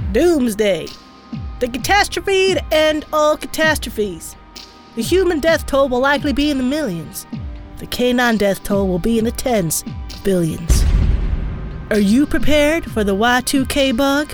Doomsday. The catastrophe to end all catastrophes. The human death toll will likely be in the millions. The canine death toll will be in the tens of billions. Are you prepared for the Y2K bug?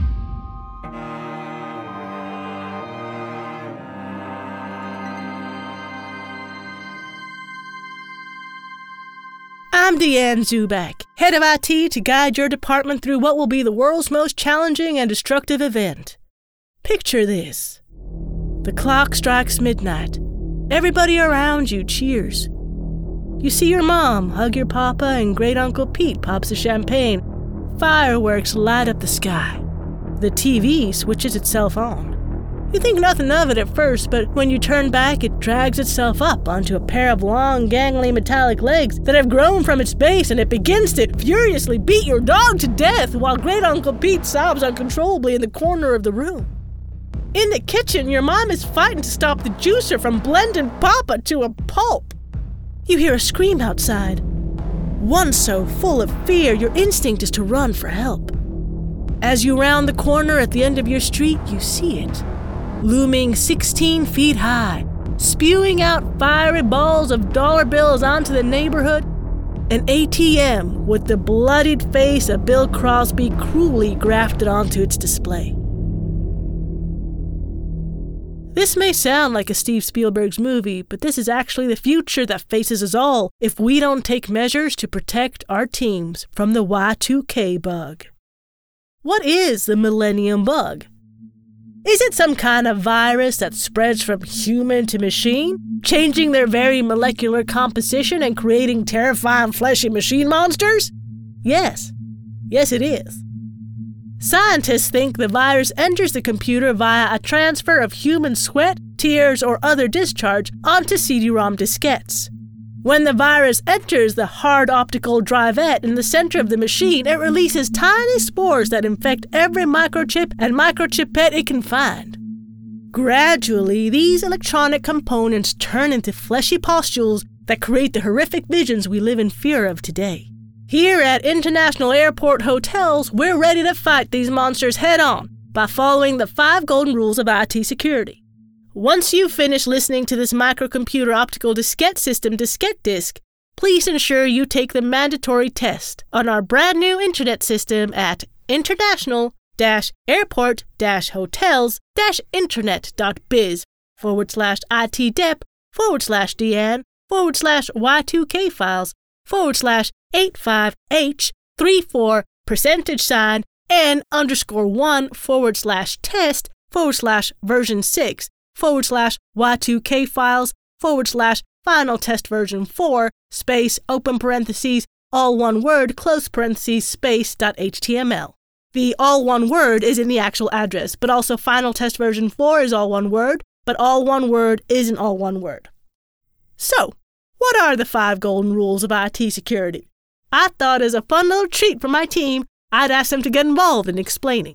I'm Deanne Zubak, head of IT to guide your department through what will be the world's most challenging and destructive event. Picture this. The clock strikes midnight. Everybody around you cheers. You see your mom hug your papa and great Uncle Pete pops the champagne. Fireworks light up the sky. The TV switches itself on. You think nothing of it at first, but when you turn back, it drags itself up onto a pair of long, gangly metallic legs that have grown from its base, and it begins to furiously beat your dog to death while great Uncle Pete sobs uncontrollably in the corner of the room. In the kitchen, your mom is fighting to stop the juicer from blending Papa to a pulp. You hear a scream outside. One so full of fear, your instinct is to run for help. As you round the corner at the end of your street, you see it. Looming 16 feet high, spewing out fiery balls of dollar bills onto the neighborhood, an ATM with the bloodied face of Bill Crosby cruelly grafted onto its display. This may sound like a Steve Spielberg's movie, but this is actually the future that faces us all if we don't take measures to protect our teams from the Y2K bug. What is the Millennium Bug? Is it some kind of virus that spreads from human to machine, changing their very molecular composition and creating terrifying fleshy machine monsters? Yes. Yes, it is. Scientists think the virus enters the computer via a transfer of human sweat, tears, or other discharge onto CD-ROM diskettes. When the virus enters the hard optical drivette in the center of the machine, it releases tiny spores that infect every microchip and microchipette it can find. Gradually, these electronic components turn into fleshy pustules that create the horrific visions we live in fear of today. Here at International Airport Hotels, we're ready to fight these monsters head-on by following the 5 golden rules of IT security. Once you've finished listening to this microcomputer optical diskette system diskette disk, please ensure you take the mandatory test on our brand new internet system at international-airport-hotels-itdep/Deanne/Y2K files/85H34%N_1/test/version6/Y2K files/final test version 4 space open parentheses all one word close parentheses space.html. The all one word is in the actual address, but also final test version 4 is all one word, but all one word isn't all one word. So, what are the 5 golden rules of IT security? I thought as a fun little treat for my team, I'd ask them to get involved in explaining.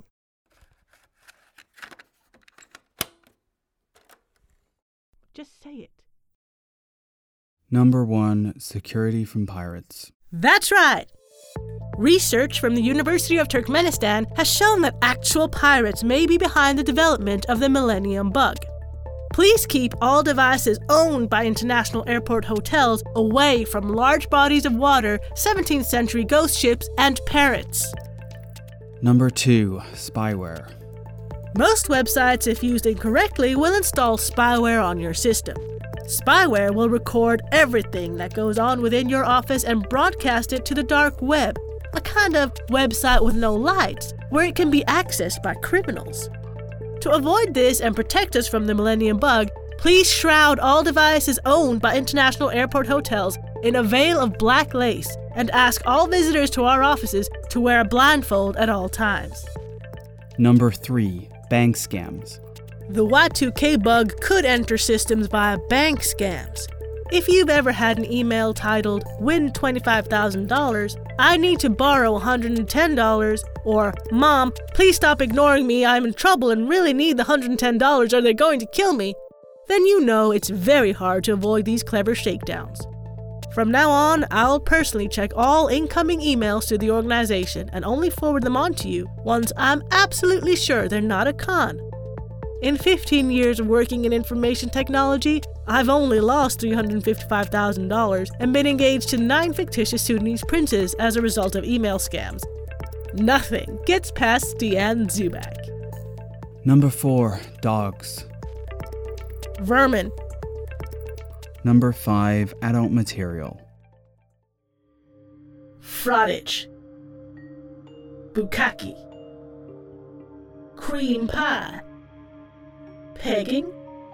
Just say it. Number 1, security from pirates. That's right. Research from the University of Turkmenistan has shown that actual pirates may be behind the development of the Millennium Bug. Please keep all devices owned by International Airport Hotels away from large bodies of water, 17th century ghost ships, and parrots. Number 2, spyware. Most websites, if used incorrectly, will install spyware on your system. Spyware will record everything that goes on within your office and broadcast it to the dark web, a kind of website with no lights, where it can be accessed by criminals. To avoid this and protect us from the Millennium Bug, please shroud all devices owned by International Airport Hotels in a veil of black lace and ask all visitors to our offices to wear a blindfold at all times. Number 3, bank scams. The Y2K bug could enter systems via bank scams. If you've ever had an email titled, "Win $25,000, I need to borrow $110, or "Mom, please stop ignoring me, I'm in trouble and really need the $110 or they're going to kill me," then you know it's very hard to avoid these clever shakedowns. From now on, I'll personally check all incoming emails to the organization and only forward them on to you once I'm absolutely sure they're not a con. In 15 years of working in information technology, I've only lost $355,000 and been engaged to 9 fictitious Sudanese princes as a result of email scams. Nothing gets past Deanne Zubak. Number 4, dogs. Vermin. Number 5, adult material. Fraudage. Bukkake. Cream pie. Pegging.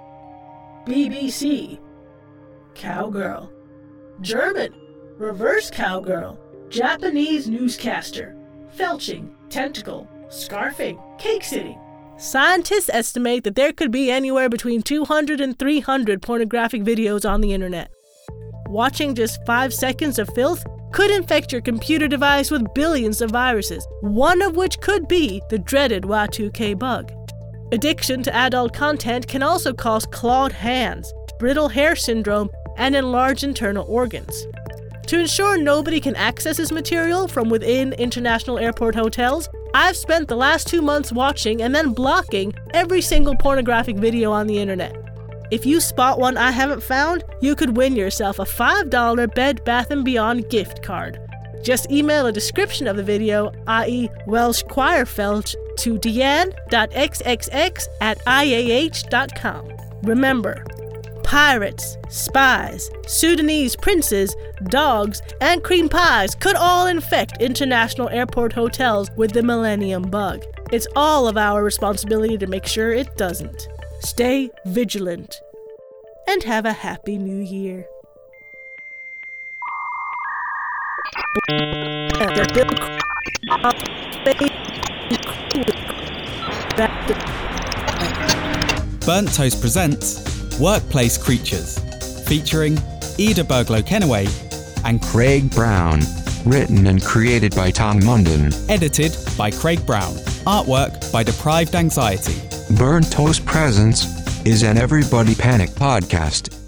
BBC. Cowgirl. German. Reverse cowgirl. Japanese newscaster. Felching. Tentacle. Scarfing. Cake sitting. Scientists estimate that there could be anywhere between 200 and 300 pornographic videos on the internet. Watching just 5 seconds of filth could infect your computer device with billions of viruses, one of which could be the dreaded Y2K bug. Addiction to adult content can also cause clawed hands, brittle hair syndrome, and enlarged internal organs. To ensure nobody can access this material from within international airport hotels, I've spent the last 2 months watching and then blocking every single pornographic video on the internet. If you spot one I haven't found, you could win yourself a $5 Bed Bath & Beyond gift card. Just email a description of the video, i.e. Welsh choir felch, to deanne.xxx@iah.com. Remember, pirates, spies, Sudanese princes, dogs, and cream pies could all infect international airport hotels with the Millennium Bug. It's all of our responsibility to make sure it doesn't. Stay vigilant. And have a happy new year. Burnt Toast presents Workplace Creatures, featuring Ida Berglow-Kenaway and Craig Brown. Written and created by Tom Munden. Edited by Craig Brown. Artwork by Deprived Anxiety. Burnt Toast Presents is an Everybody Panic podcast.